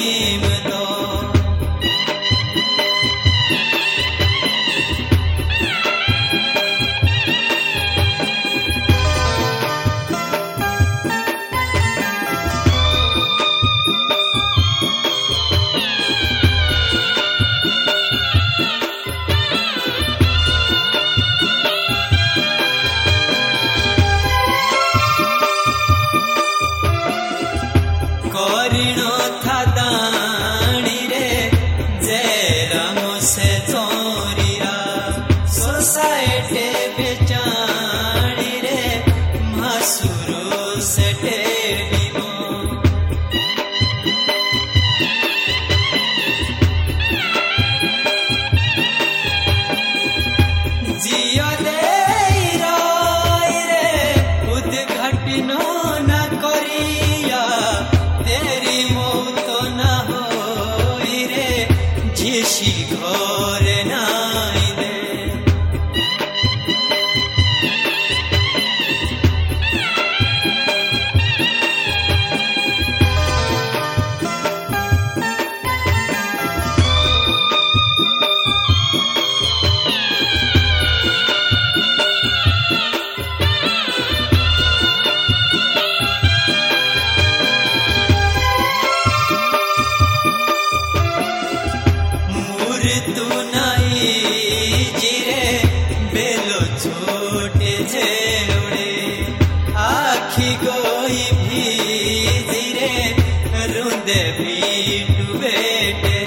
सीम दो करिणो था दाणी रे जय राम से चोरिया सोसाइटी बेचाणी रे मासुरो से टेडिमो जियो दे रोई रे उद्घाटनो न करिया तेरी मौत न होई रे झिसी घरे नाई दे तू नहीं जिरे बेलो छोटे जेड़े आखी गोई भी जिरे रुंदे भी डूबेटे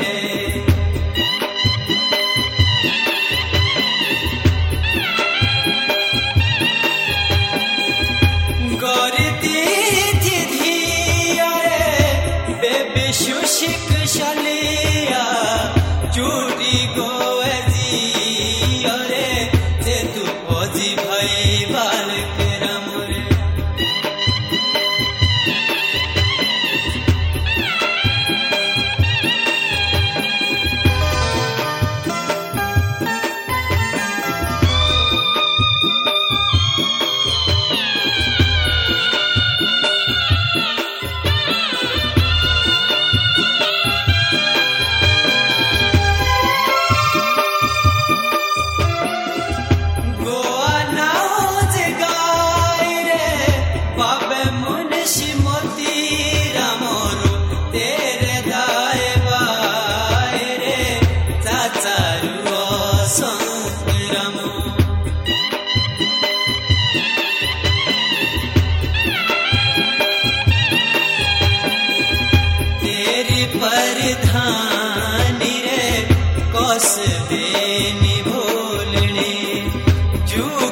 गौरती धिया रे बेबी शुशिक शलिया चूड़ी गोजी अरे जे तू फौजी भाई बाल के रामरे परिधानी रे कौस देनी भूलने जू